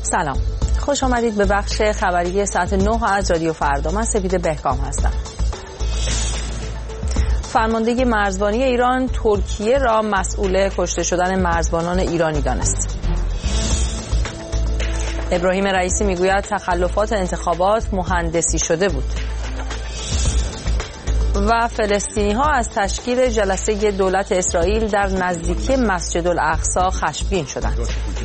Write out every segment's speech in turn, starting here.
سلام، خوش آمدید به بخش خبری ساعت 9 از رادیو فردا. من سپید بهکام هستم. فرمانده مرزبانی ایران ترکیه را مسئول کشته شدن مرزبانان ایرانی دانست. ابراهیم رئیسی میگوید تخلفات انتخابات مهندسی شده بود. و فلسطینی ها از تشکیل جلسه دولت اسرائیل در نزدیکی مسجد الاقصی خشمگین شدند.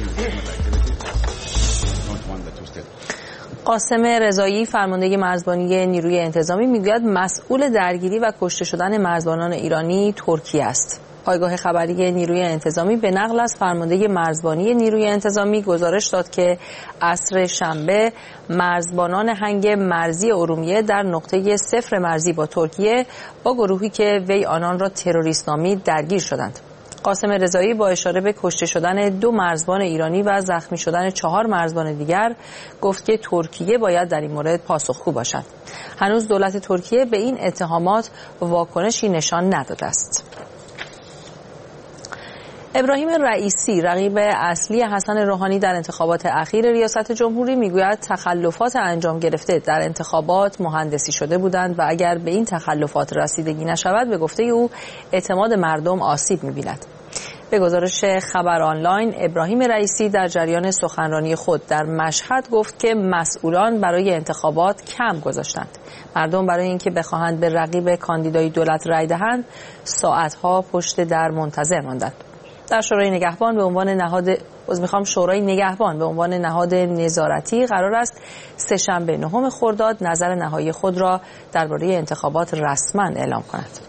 قاسم رضایی فرمانده مرزبانی نیروی انتظامی میگوید مسئول درگیری و کشته شدن مرزبانان ایرانی ترکیه است. پایگاه خبری نیروی انتظامی به نقل از فرمانده مرزبانی نیروی انتظامی گزارش داد که عصر شنبه مرزبانان هنگ مرزی ارومیه در نقطه صفر مرزی با ترکیه با گروهی که وی آنان را تروریست نامید درگیر شدند. قاسم رضایی با اشاره به کشته شدن 2 مرزبان ایرانی و زخمی شدن 4 مرزبان دیگر گفت که ترکیه باید در این مورد پاسخگو باشد. هنوز دولت ترکیه به این اتهامات واکنشی نشان نداده است. ابراهیم رئیسی رقیب اصلی حسن روحانی در انتخابات اخیر ریاست جمهوری میگوید تخلفات انجام گرفته در انتخابات مهندسی شده بودند و اگر به این تخلفات رسیدگی نشود به گفته او اعتماد مردم آسیب می‌بیند. به گزارش خبر آنلاین ابراهیم رئیسی در جریان سخنرانی خود در مشهد گفت که مسئولان برای انتخابات کم گذاشتند. مردم برای اینکه بخواهند به رقیب کاندیدای دولت رای دهند ساعت‌ها پشت در منتظر ماندند. در شورای نگهبان به عنوان نهاد نظارتی قرار است سه‌شنبه 9 خرداد نظر نهایی خود را درباره انتخابات رسما اعلام کند.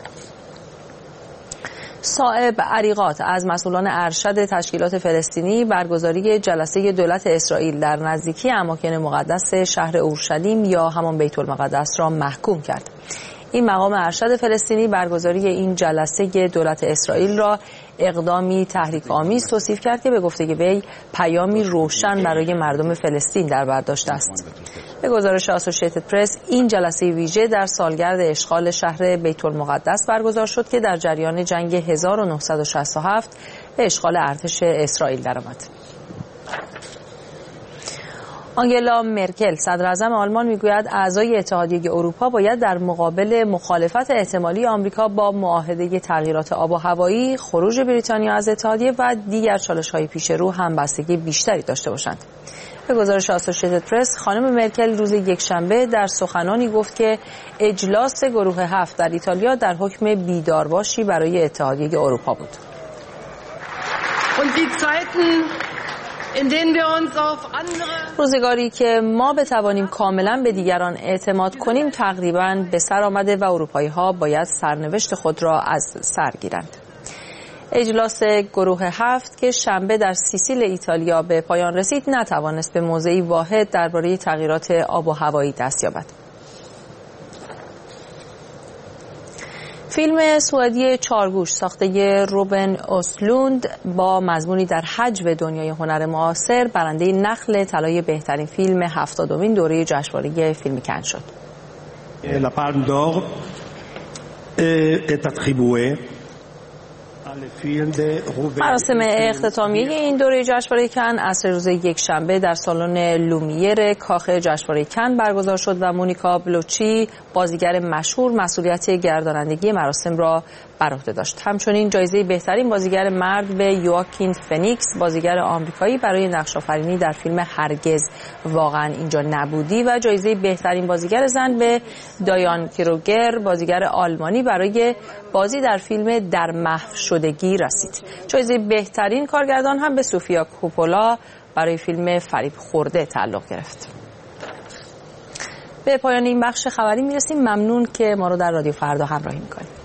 صائب عریقات از مسئولان ارشد تشکیلات فلسطینی برگزاری جلسه دولت اسرائیل در نزدیکی اماکن مقدس شهر اورشلیم یا همان بیت المقدس را محکوم کرد. این مقام ارشد فلسطینی برگزاری این جلسه دولت اسرائیل را اقدامی تحریک‌آمیز توصیف کرد که به گفته وی پیامی روشن برای مردم فلسطین در بر داشته است. به گزارش آسوشیتد پرس این جلسه ویژه در سالگرد اشغال شهر بیت المقدس برگزار شد که در جریان جنگ 1967 به اشغال ارتش اسرائیل درآمد. آنگلا مرکل صدراعظم آلمان میگوید اعضای اتحادیه اروپا باید در مقابل مخالفت احتمالی آمریکا با معاهده تغییرات آب و هوایی، خروج بریتانیا از اتحادیه و دیگر چالش‌های پیش رو همبستگی بیشتری داشته باشند. به گزارش آسوشیتد پرس خانم مرکل روز یکشنبه در سخنانی گفت که اجلاس گروه 7 در ایتالیا در حکم بیدارباشی برای اتحادیه اروپا بود. روزگاری که ما بتوانیم کاملا به دیگران اعتماد کنیم تقریبا به سر آمده و اروپایی‌ها باید سرنوشت خود را از سر گیرند. اجلاس گروه 7 که شنبه در سیسیل ایتالیا به پایان رسید نتوانست به موضعی واحد درباره تغییرات آب و هوایی دست یابد. فیلم سوئدی چارگوش ساخته روبن اوسلوند با مضمونی در حجم دنیای هنر معاصر برنده نخل طلای بهترین فیلم 70مین دوره جشنواره فیلم کن شد. La Palme d'Or est attribuée. مراسم اختتامیه این دوره جشنواره کن عصر روز یکشنبه در سالن لومیر کاخ جشنواره کن برگزار شد و مونیکا بلوچی بازیگر مشهور مسئولیت گردانندگی مراسم را بر عهده داشت. همچنین جایزه بهترین بازیگر مرد به یواکین فنیکس بازیگر آمریکایی برای نقش آفرینی در فیلم هرگز واقعا اینجا نبودی و جایزه بهترین بازیگر زن به دایان کروگر بازیگر آلمانی برای بازی در فیلم در محو شدگی رسید. جایزه بهترین کارگردان هم به سوفیا کوپولا برای فیلم فریب خورده تعلق گرفت. به پایان این بخش خبری میرسیم. ممنون که ما رو در رادیو فردا همراهی میکنید.